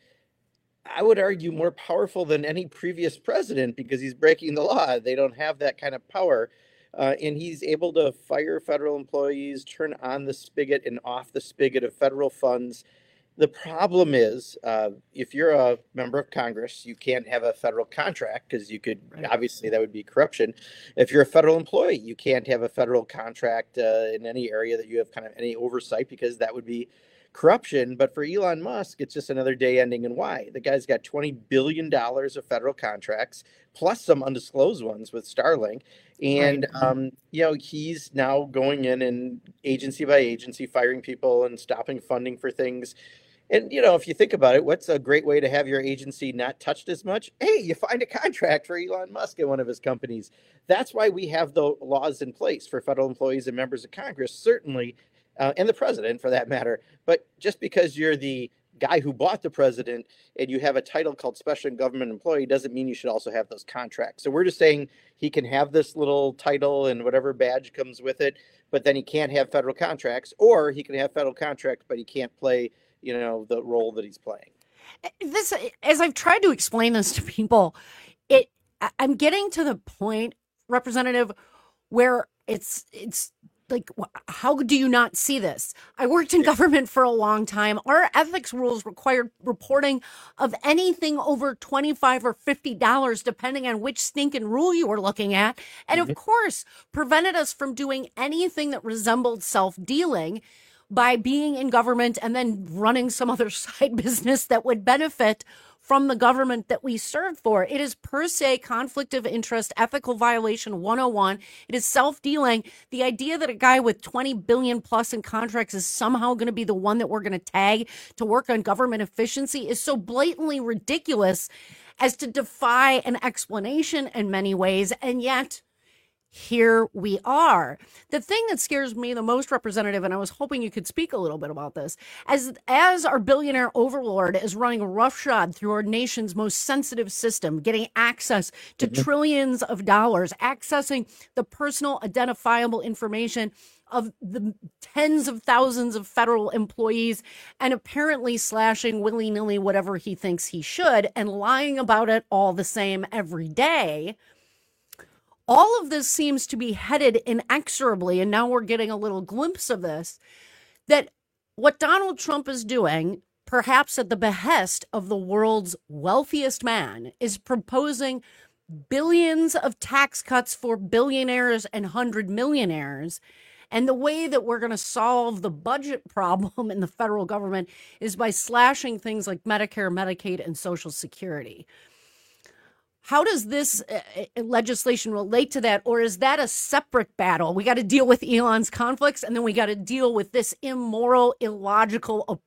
I would argue, more powerful than any previous president because he's breaking the law. They don't have that kind of power. And he's able to fire federal employees, turn on the spigot and off the spigot of federal funds. The problem is, if you're a member of Congress, you can't have a federal contract because you could, obviously, that would be corruption. If you're a federal employee, you can't have a federal contract in any area that you have kind of any oversight because that would be corruption. But for Elon Musk, it's just another day ending in Y. The guy's got $20 billion of federal contracts, plus some undisclosed ones with Starlink. And, he's now going in and agency by agency, firing people and stopping funding for things. And, if you think about it, what's a great way to have your agency not touched as much? Hey, you find a contract for Elon Musk at one of his companies. That's why we have the laws in place for federal employees and members of Congress, certainly, and the president for that matter. But just because you're the guy who bought the president and you have a title called special government employee doesn't mean you should also have those contracts. So we're just saying he can have this little title and whatever badge comes with it, but then he can't have federal contracts, or he can have federal contracts, but he can't play the role that he's playing. This, as I've tried to explain this to people, I'm getting to the point, Representative, where it's like, how do you not see this? I worked in government for a long time. Our ethics rules required reporting of anything over $25 or $50, depending on which stinking rule you were looking at. And of course, prevented us from doing anything that resembled self-dealing by being in government and then running some other side business that would benefit from the government that we serve for. It is per se conflict of interest, ethical violation 101. It is self-dealing. The idea that a guy with 20 billion plus in contracts is somehow going to be the one that we're going to tag to work on government efficiency is so blatantly ridiculous as to defy an explanation in many ways. And yet, here we are. The thing that scares me the most, Representative, and I was hoping you could speak a little bit about this, as our billionaire overlord is running roughshod through our nation's most sensitive system, getting access to trillions of dollars, accessing the personal identifiable information of the tens of thousands of federal employees, and apparently slashing willy-nilly whatever he thinks he should and lying about it all the same every day. All of this seems to be headed inexorably, and now we're getting a little glimpse of this, that what Donald Trump is doing, perhaps at the behest of the world's wealthiest man, is proposing billions of tax cuts for billionaires and 100 millionaires. And the way that we're going to solve the budget problem in the federal government is by slashing things like Medicare, Medicaid, and Social Security. How does this legislation relate to that? Or is that a separate battle? We got to deal with Elon's conflicts, and then we got to deal with this immoral, illogical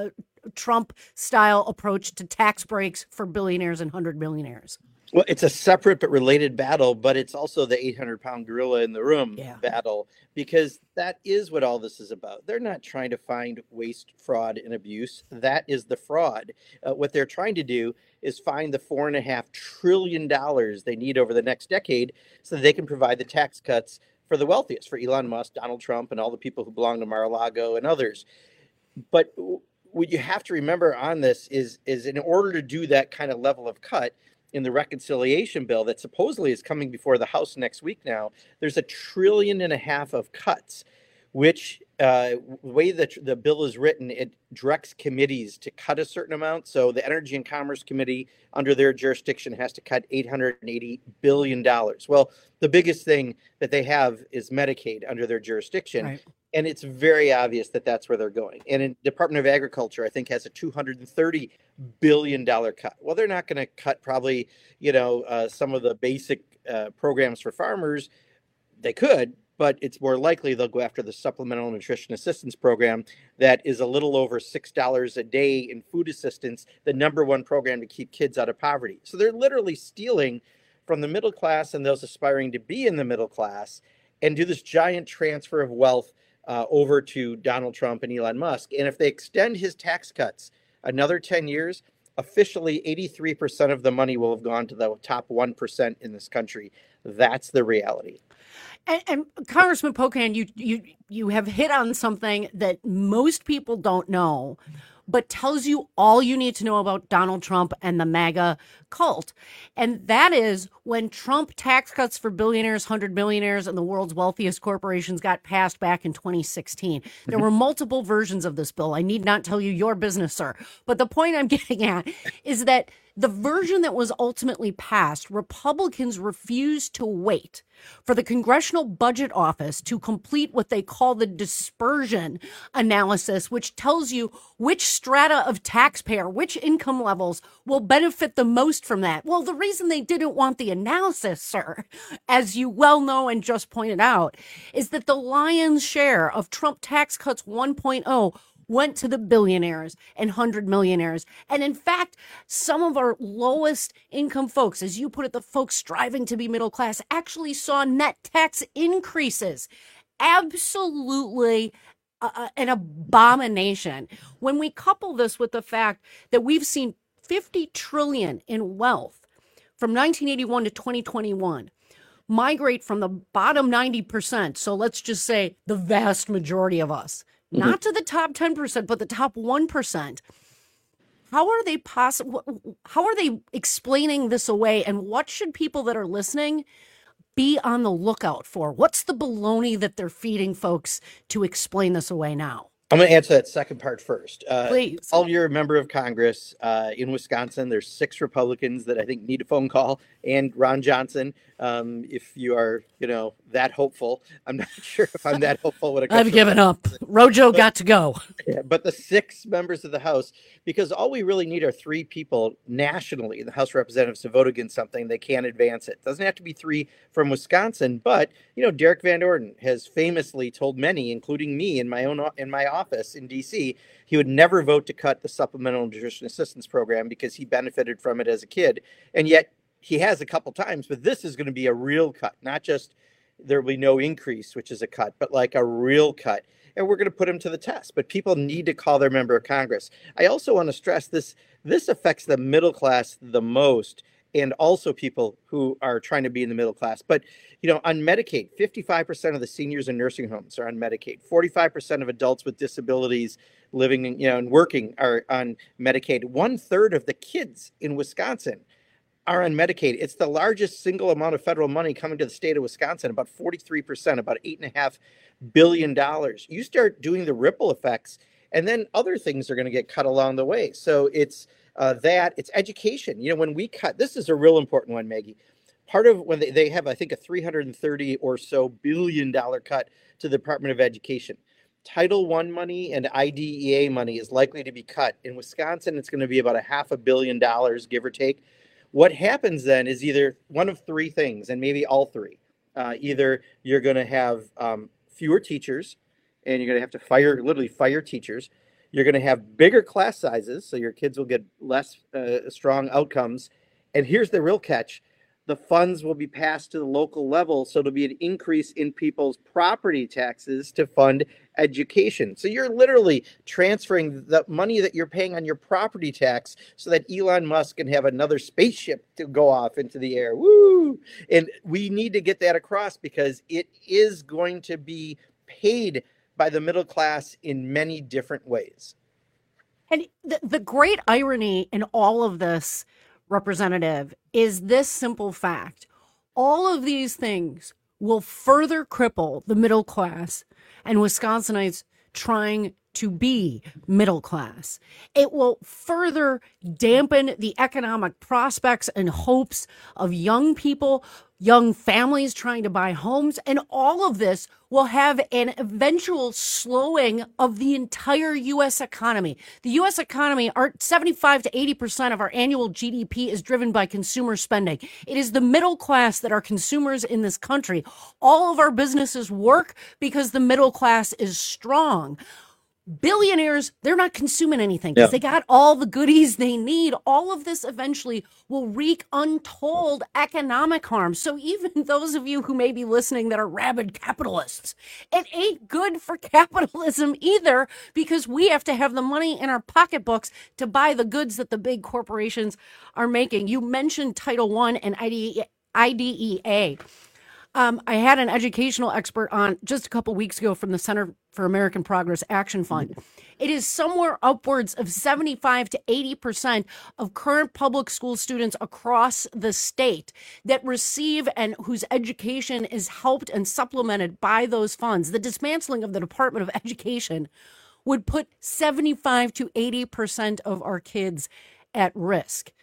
Trump-style approach to tax breaks for billionaires and 100 millionaires. Well, it's a separate but related battle, but it's also the 800-pound gorilla in the room battle, because that is what all this is about. They're not trying to find waste, fraud, and abuse. That is the fraud. What they're trying to do is find the $4.5 trillion they need over the next decade so that they can provide the tax cuts for the wealthiest, for Elon Musk, Donald Trump, and all the people who belong to Mar-a-Lago and others. But what you have to remember on this is in order to do that kind of level of cut, in the reconciliation bill that supposedly is coming before the House next week now, there's $1.5 trillion of cuts, which the way that the bill is written, it directs committees to cut a certain amount. So the Energy and Commerce Committee under their jurisdiction has to cut $880 billion. Well, the biggest thing that they have is Medicaid under their jurisdiction. Right. And it's very obvious that that's where they're going. And in Department of Agriculture, I think, has a $230 billion cut. Well, they're not going to cut probably, some of the basic programs for farmers. They could, but it's more likely they'll go after the Supplemental Nutrition Assistance Program that is a little over $6 a day in food assistance, the number one program to keep kids out of poverty. So they're literally stealing from the middle class and those aspiring to be in the middle class and do this giant transfer of wealth over to Donald Trump and Elon Musk. And if they extend his tax cuts another 10 years, officially 83% of the money will have gone to the top 1% in this country. That's the reality. And Congressman Pocan, you have hit on something that most people don't know, but tells you all you need to know about Donald Trump and the MAGA cult. And that is when Trump tax cuts for billionaires, 100 millionaires, and the world's wealthiest corporations got passed back in 2016. There were multiple versions of this bill. I need not tell you your business, sir. But the point I'm getting at is that the version that was ultimately passed, Republicans refused to wait for the Congressional Budget Office to complete what they call the dispersion analysis, which tells you which strata of taxpayer, which income levels will benefit the most from that. Well, the reason they didn't want the analysis, sir, as you well know and just pointed out, is that the lion's share of Trump tax cuts 1.0 went to the billionaires and 100 millionaires. And in fact, some of our lowest income folks, as you put it, the folks striving to be middle class, actually saw net tax increases. Absolutely an abomination. When we couple this with the fact that we've seen 50 trillion in wealth from 1981 to 2021 migrate from the bottom 90%. So let's just say the vast majority of us, not to the top 10%, but the top 1%. How are they How are they explaining this away? And what should people that are listening be on the lookout for? What's the baloney that they're feeding folks to explain this away now? I'm going to answer that second part first. Please. All you're a member of Congress in Wisconsin. There's 6 Republicans that I think need a phone call, and Ron Johnson. If you are, that hopeful, I'm not sure if I'm that hopeful when it comes I've given up. Rojo got to go. Yeah, but the 6 members of the House, because all we really need are 3 people nationally in the House of Representatives to vote against something. They can't advance it. Doesn't have to be 3 from Wisconsin, but Derek Van Orden has famously told many, including me in my office in DC, he would never vote to cut the Supplemental Nutrition Assistance Program because he benefited from it as a kid, and yet he has a couple times. But this is going to be a real cut, not just there will be no increase, which is a cut, but like a real cut. And we're going to put him to the test. But people need to call their member of Congress. I also want to stress this affects the middle class the most, and also people who are trying to be in the middle class. But, on Medicaid, 55% of the seniors in nursing homes are on Medicaid. 45% of adults with disabilities living and working are on Medicaid. 1/3 of the kids in Wisconsin are on Medicaid. It's the largest single amount of federal money coming to the state of Wisconsin, about 43%, about $8.5 billion. You start doing the ripple effects, and then other things are going to get cut along the way. So it's it's education. When we cut, this is a real important one, Maggie. Part of when they have, I think, a $330 or so billion cut to the Department of Education. Title I money and IDEA money is likely to be cut. In Wisconsin, it's going to be about $500 million, give or take. What happens then is either one of three things, and maybe all three. Either you're going to have fewer teachers, and you're going to have to literally fire teachers. You're going to have bigger class sizes, so your kids will get less strong outcomes. And here's the real catch. The funds will be passed to the local level, so it'll be an increase in people's property taxes to fund education. So you're literally transferring the money that you're paying on your property tax so that Elon Musk can have another spaceship to go off into the air. Woo! And we need to get that across because it is going to be paid by the middle class in many different ways. And the great irony in all of this, Representative, is this simple fact. All of these things will further cripple the middle class and Wisconsinites trying to be middle class. It will further dampen the economic prospects and hopes of young people, young families trying to buy homes, and all of this will have an eventual slowing of the entire U.S. economy. The U.S. economy, our 75 to 80% of our annual GDP is driven by consumer spending. It is the middle class that are consumers in this country. All of our businesses work because the middle class is strong. Billionaires, they're not consuming anything because they got all the goodies they need. All of this eventually will wreak untold economic harm. So even those of you who may be listening that are rabid capitalists, it ain't good for capitalism either because we have to have the money in our pocketbooks to buy the goods that the big corporations are making. You mentioned Title I and IDEA. I had an educational expert on just a couple weeks ago from the Center for American Progress Action Fund. It is somewhere upwards of 75 to 80% of current public school students across the state that receive and whose education is helped and supplemented by those funds. The dismantling of the Department of Education would put 75 to 80% of our kids at risk.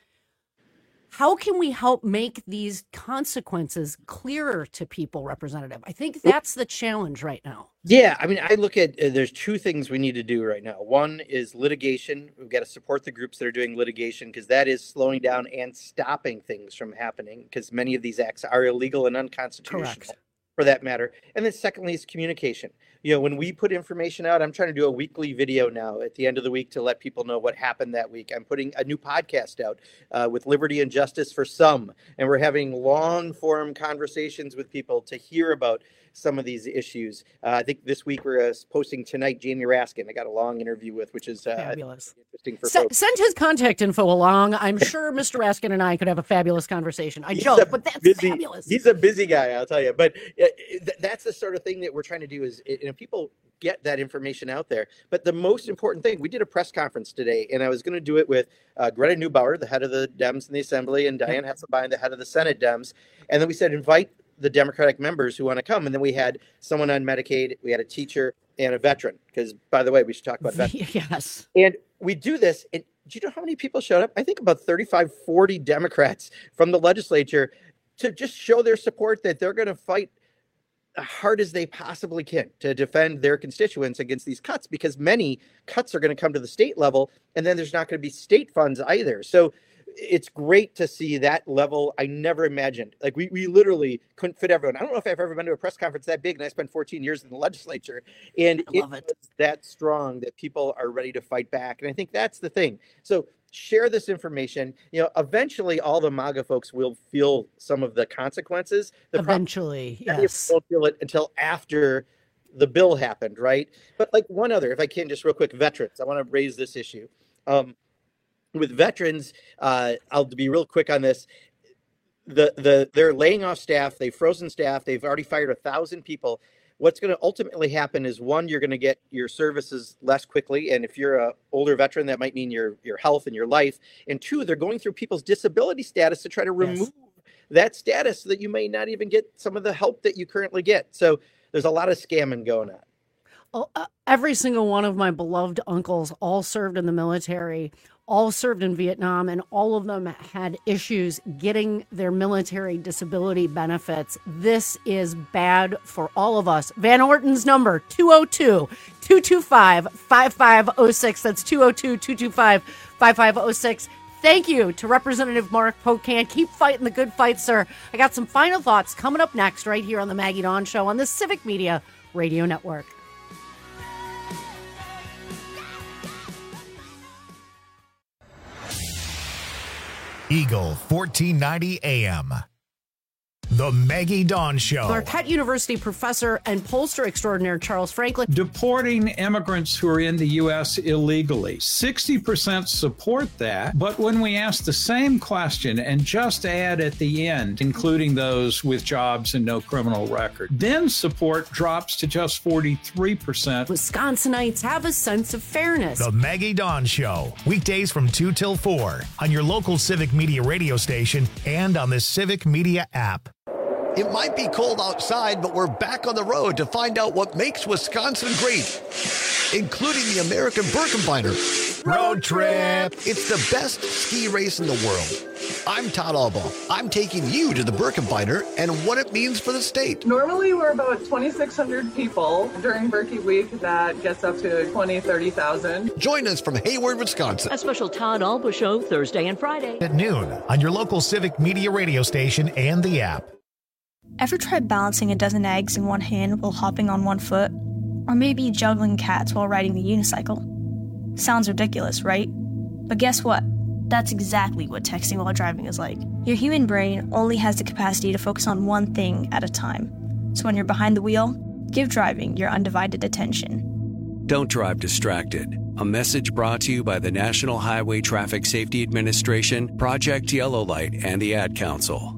How can we help make these consequences clearer to people, Representative? I think that's the challenge right now. Yeah, I mean, I look at there's two things we need to do right now. One is litigation. We've got to support the groups that are doing litigation because that is slowing down and stopping things from happening because many of these acts are illegal and unconstitutional. Correct. For that matter. And then secondly is communication. You know, when we put information out, I'm trying to do a weekly video now at the end of the week to let people know what happened that week. I'm putting a new podcast out with Liberty and Justice for Some, and we're having long form conversations with people to hear about some of these issues. I think this week we're posting tonight Jamie Raskin. I got a long interview with, which is fabulous. Interesting for folks. Send his contact info along. I'm sure Mr. Raskin and I could have a fabulous conversation. I joke, but that's fabulous. He's a busy guy, I'll tell you. But that's the sort of thing that we're trying to do is, people get that information out there. But the most important thing, we did a press conference today, and I was going to do it with Greta Neubauer, the head of the Dems in the Assembly, and Dianne Hasselbein, the head of the Senate Dems. And then we said, invite the Democratic members who want to come. And then we had someone on Medicaid, we had a teacher and a veteran, because by the way, we should talk about veterans. Yes. And we do this. And do you know how many people showed up? I think about 35, 40 Democrats from the legislature to just show their support that they're going to fight as hard as they possibly can to defend their constituents against these cuts, because many cuts are going to come to the state level, and then there's not going to be state funds either. So it's great to see that level. I never imagined, like we literally couldn't fit everyone. I don't know if I've ever been to a press conference that big, and I spent 14 years in the legislature, and it was that strong that people are ready to fight back. And I think that's the thing. So share this information. You know, eventually all the MAGA folks will feel some of the consequences. Eventually, yes. Won't feel it until after the bill happened, right? But like one other, if I can, just real quick, veterans. I want to raise this issue. With veterans, I'll be real quick on this. They're laying off staff. They've frozen staff. They've already fired 1,000 people. What's going to ultimately happen is, one, you're going to get your services less quickly. And if you're an older veteran, that might mean your health and your life. And two, they're going through people's disability status to try to remove that status so that you may not even get some of the help that you currently get. So there's a lot of scamming going on. Every single one of my beloved uncles all served in the military, all served in Vietnam, and all of them had issues getting their military disability benefits. This is bad for all of us. Van Orton's number, 202-225-5506. That's 202-225-5506. Thank you to Representative Mark Pocan. Keep fighting the good fight, sir. I got some final thoughts coming up next right here on the Maggie Dawn Show on the Civic Media Radio Network. Eagle 1490 AM. The Maggie Dawn Show. Marquette University professor and pollster extraordinaire Charles Franklin. Deporting immigrants who are in the U.S. illegally. 60% support that, but when we ask the same question and just add at the end, including those with jobs and no criminal record, then support drops to just 43%. Wisconsinites have a sense of fairness. The Maggie Dawn Show. Weekdays from 2 till 4 on your local Civic Media radio station and on the Civic Media app. It might be cold outside, but we're back on the road to find out what makes Wisconsin great, including the American Birkebeiner Road Trip. It's the best ski race in the world. I'm Todd Albaugh. I'm taking you to the Birkebeiner and what it means for the state. Normally, we're about 2,600 people. During Birkie Week, that gets up to 20,000, 30,000. Join us from Hayward, Wisconsin. A special Todd Albaugh show Thursday and Friday At noon on your local Civic Media radio station and the app. Ever tried balancing a dozen eggs in one hand while hopping on one foot? Or maybe juggling cats while riding the unicycle? Sounds ridiculous, right? But guess what? That's exactly what texting while driving is like. Your human brain only has the capacity to focus on one thing at a time. So when you're behind the wheel, give driving your undivided attention. Don't drive distracted. A message brought to you by the National Highway Traffic Safety Administration, Project Yellow Light, and the Ad Council.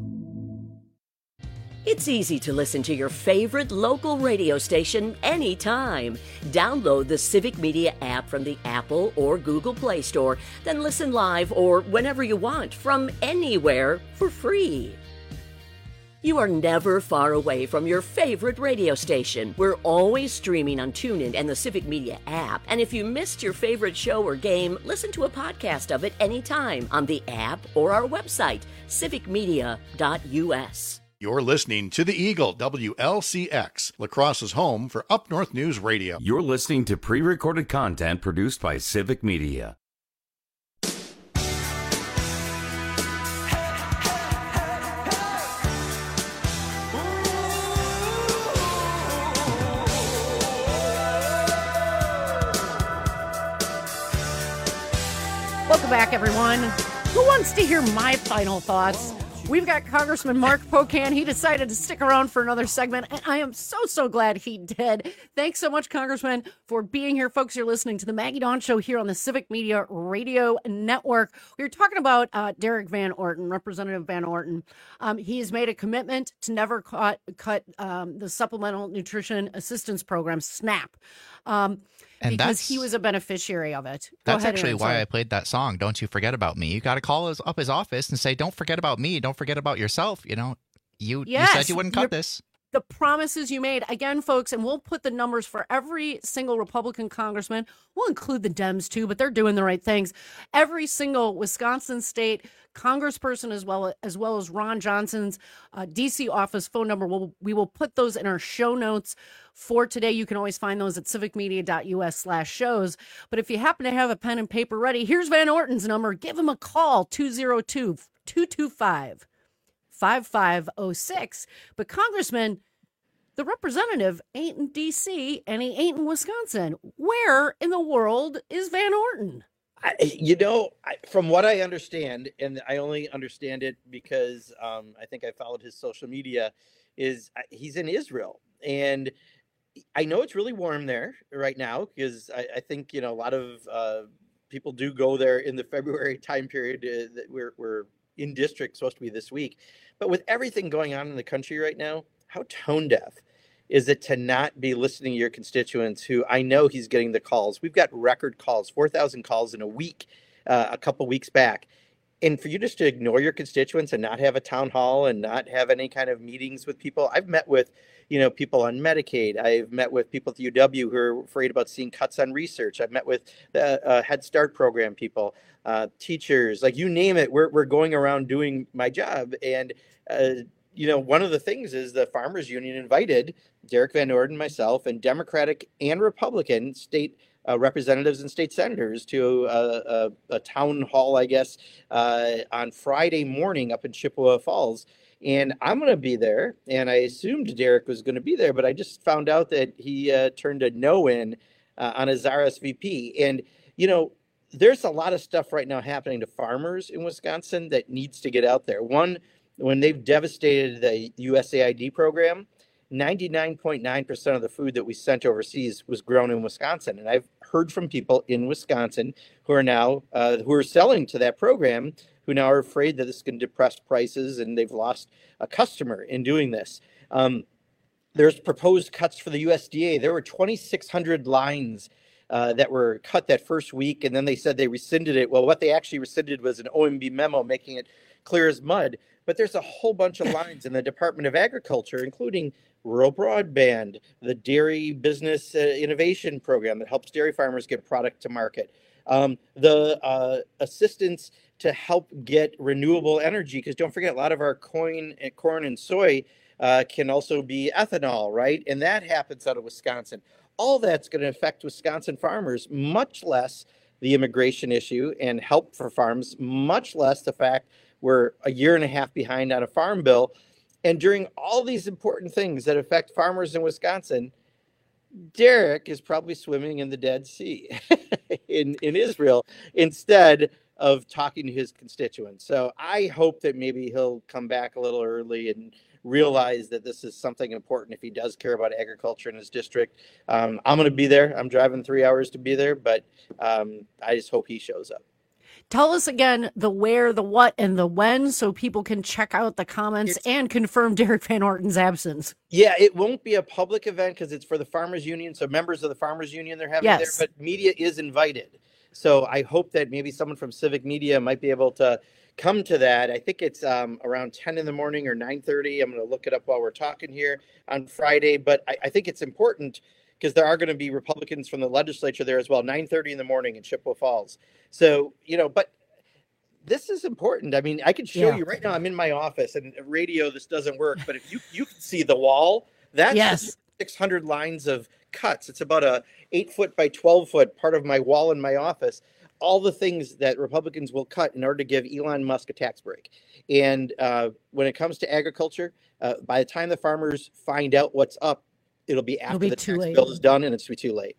It's easy to listen to your favorite local radio station anytime. Download the Civic Media app from the Apple or Google Play Store, then listen live or whenever you want from anywhere for free. You are never far away from your favorite radio station. We're always streaming on TuneIn and the Civic Media app. And if you missed your favorite show or game, listen to a podcast of it anytime on the app or our website, civicmedia.us. You're listening to the Eagle, WLCX, La Crosse's home for Up North News Radio. You're listening to pre-recorded content produced by Civic Media. Welcome back, everyone. Who wants to hear my final thoughts? We've got Congressman Mark Pocan. He decided to stick around for another segment, and I am so glad he did. Thanks so much, Congressman, for being here. Folks, you're listening to the Maggie Dawn Show here on the Civic Media Radio Network. We were talking about Derek Van Orton, Representative Van Orton. He has made a commitment to never cut the Supplemental Nutrition Assistance Program, SNAP. Because he was a beneficiary of it. That's actually why I played that song, Don't You Forget About Me. You got to call up his office and say, don't forget about me. Don't forget about yourself. You know, you said you wouldn't cut this. The promises you made. Again, folks, and we'll put the numbers for every single Republican congressman. We'll include the Dems, too, but they're doing the right things. Every single Wisconsin state congressperson, as well as Ron Johnson's D.C. office phone number, we will put those in our show notes for today. You can always find those at civicmedia.us/shows. But if you happen to have a pen and paper ready, here's Van Orton's number. Give him a call, 202-225-5506. But Congressman, the representative ain't in D.C. and he ain't in Wisconsin. Where in the world is Van Orton? From what I understand, and I only understand it because I think I followed his social media, is he's in Israel. And I know it's really warm there right now because I think, a lot of people do go there in the February time period that we're in district, supposed to be this week. But with everything going on in the country right now, how tone deaf is it to not be listening to your constituents who I know he's getting the calls. We've got record calls, 4,000 calls in a week, a couple weeks back. And for you just to ignore your constituents and not have a town hall and not have any kind of meetings with people. I've met with, people on Medicaid. I've met with people at the UW who are afraid about seeing cuts on research. I've met with the Head Start program people, teachers, like you name it. We're going around doing my job. And, one of the things is the Farmers Union invited Derek Van Orden, myself, and Democratic and Republican state representatives and state senators to a town hall, I guess, on Friday morning up in Chippewa Falls. And I'm going to be there. And I assumed Derek was going to be there, but I just found out that he turned a no in on his RSVP. And, there's a lot of stuff right now happening to farmers in Wisconsin that needs to get out there. One, when they've devastated the USAID program, 99.9% of the food that we sent overseas was grown in Wisconsin. And I've heard from people in Wisconsin who are now who are selling to that program, who now are afraid that this can depress prices, and they've lost a customer in doing this. There's proposed cuts for the USDA. There were 2,600 lines that were cut that first week, and then they said they rescinded it. Well, what they actually rescinded was an OMB memo making it clear as mud. But there's a whole bunch of lines in the Department of Agriculture, including rural broadband, the dairy business innovation program that helps dairy farmers get product to market, the assistance to help get renewable energy, because don't forget, a lot of our corn and soy can also be ethanol, right? And that happens out of Wisconsin. All that's going to affect Wisconsin farmers, much less the immigration issue and help for farms, much less the fact we're a year and a half behind on a farm bill. And during all these important things that affect farmers in Wisconsin, Derek is probably swimming in the Dead Sea in Israel instead of talking to his constituents. So I hope that maybe he'll come back a little early and realize that this is something important if he does care about agriculture in his district. I'm going to be there. I'm driving 3 hours to be there, but I just hope he shows up. Tell us again the where, the what, and the when, so people can check out the comments and confirm Derek Van Orton's absence. Yeah, it won't be a public event because it's for the Farmers Union. So members of the Farmers Union they're having there, but media is invited. So I hope that maybe someone from Civic Media might be able to come to that. I think it's around 10 in the morning or 9:30. I'm going to look it up while we're talking here on Friday. But I think it's important because there are going to be Republicans from the legislature there as well, 9:30 in the morning in Chippewa Falls. So, but this is important. I mean, I can show you right now. I'm in my office, and radio, this doesn't work. But if you can see the wall, that's 600 lines of cuts. It's about a 8-foot by 12-foot part of my wall in my office. All the things that Republicans will cut in order to give Elon Musk a tax break. And when it comes to agriculture, by the time the farmers find out what's up, it'll be after the tax bill is done, and it's too late.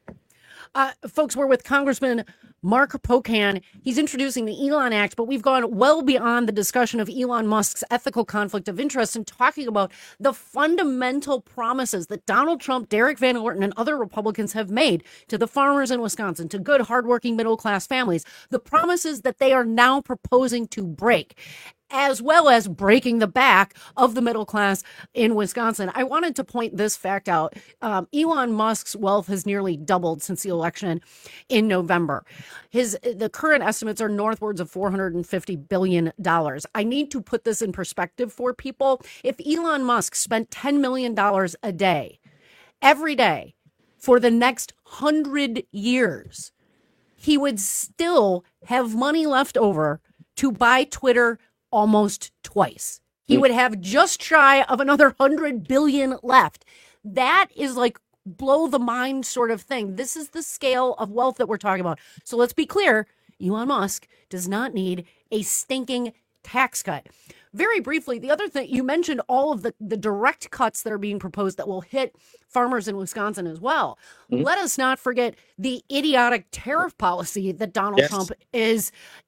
Folks, we're with Congressman Mark Pocan. He's introducing the Elon Act, but we've gone well beyond the discussion of Elon Musk's ethical conflict of interest and talking about the fundamental promises that Donald Trump, Derek Van Orton, and other Republicans have made to the farmers in Wisconsin, to good, hardworking, middle-class families, the promises that they are now proposing to break, as well as breaking the back of the middle class in Wisconsin. I wanted to point this fact out. Elon Musk's wealth has nearly doubled since the election in November. The current estimates are northwards of $450 billion. I need to put this in perspective for people. If Elon Musk spent $10 million a day, every day, for the next 100 years, he would still have money left over to buy Twitter almost twice. He would have just shy of another 100 billion left. That is like blow the mind sort of thing. This is the scale of wealth that we're talking about. So let's be clear. Elon Musk does not need a stinking tax cut. Very briefly, the other thing, you mentioned all of the direct cuts that are being proposed that will hit farmers in Wisconsin as well. Mm-hmm. Let us not forget the idiotic tariff policy that Donald Trump is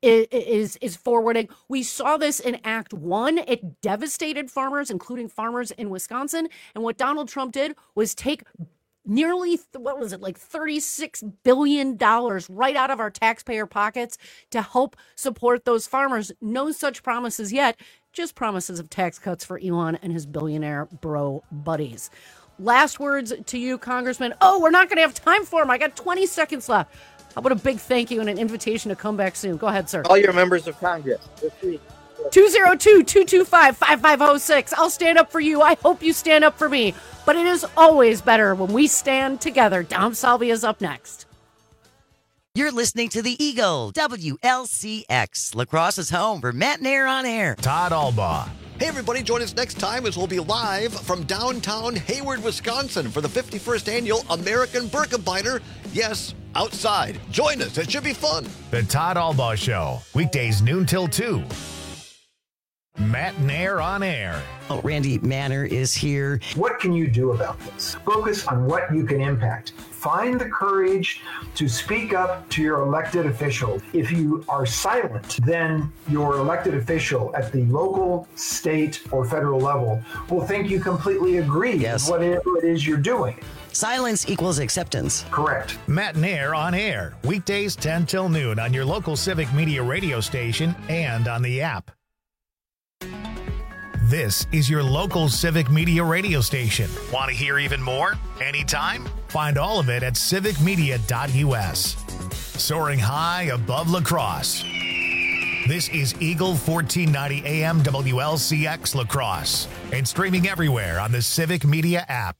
forwarding. We saw this in Act 1. It devastated farmers, including farmers in Wisconsin. And what Donald Trump did was take nearly, $36 billion right out of our taxpayer pockets to help support those farmers. No such promises yet, just promises of tax cuts for Elon and his billionaire bro buddies. Last words to you, Congressman. Oh, we're not going to have time for him. I got 20 seconds left. How about a big thank you and an invitation to come back soon? Go ahead, sir. All your members of Congress this week. 202-225-5506. I'll stand up for you. I hope you stand up for me. But it is always better when we stand together. Dom Salvia is up next. You're listening to The Eagle, WLCX, La Crosse's home for Matt Nair on Air. Todd Albaugh. Hey, everybody, join us next time as we'll be live from downtown Hayward, Wisconsin for the 51st Annual American Birkebeiner Yes, outside. Join us. It should be fun. The Todd Albaugh Show, weekdays noon till 2. Matt Nair on air. Oh, Randy Manner is here. What can you do about this? Focus on what you can impact. Find the courage to speak up to your elected official. If you are silent, then your elected official at the local, state, or federal level will think you completely agree with whatever it is you're doing. Silence equals acceptance. Correct. Matt Nair on air, weekdays 10 till noon on your local Civic Media radio station and on the app. This is your local Civic Media radio station. Want to hear even more? Anytime? Find all of it at civicmedia.us. Soaring high above La Crosse. This is Eagle 1490 AM WLCX La Crosse and streaming everywhere on the Civic Media app.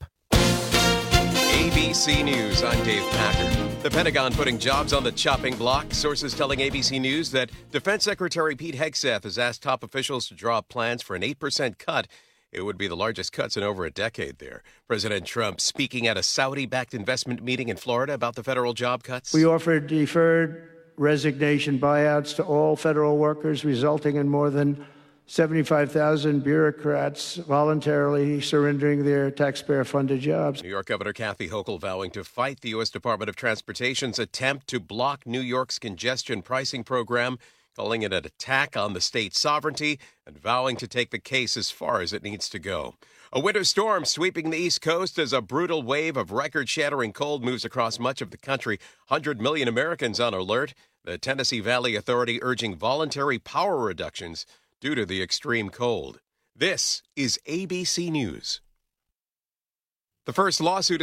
ABC News, I'm Dave Packard. The Pentagon putting jobs on the chopping block. Sources telling ABC News that Defense Secretary Pete Hegseth has asked top officials to draw up plans for an 8% cut. It would be the largest cuts in over a decade there. President Trump speaking at a Saudi-backed investment meeting in Florida about the federal job cuts. We offered deferred resignation buyouts to all federal workers, resulting in more than 75,000 bureaucrats voluntarily surrendering their taxpayer-funded jobs. New York Governor Kathy Hochul vowing to fight the U.S. Department of Transportation's attempt to block New York's congestion pricing program, calling it an attack on the state's sovereignty and vowing to take the case as far as it needs to go. A winter storm sweeping the East Coast as a brutal wave of record-shattering cold moves across much of the country. 100 million Americans on alert. The Tennessee Valley Authority urging voluntary power reductions due to the extreme cold. This is ABC News. The first lawsuit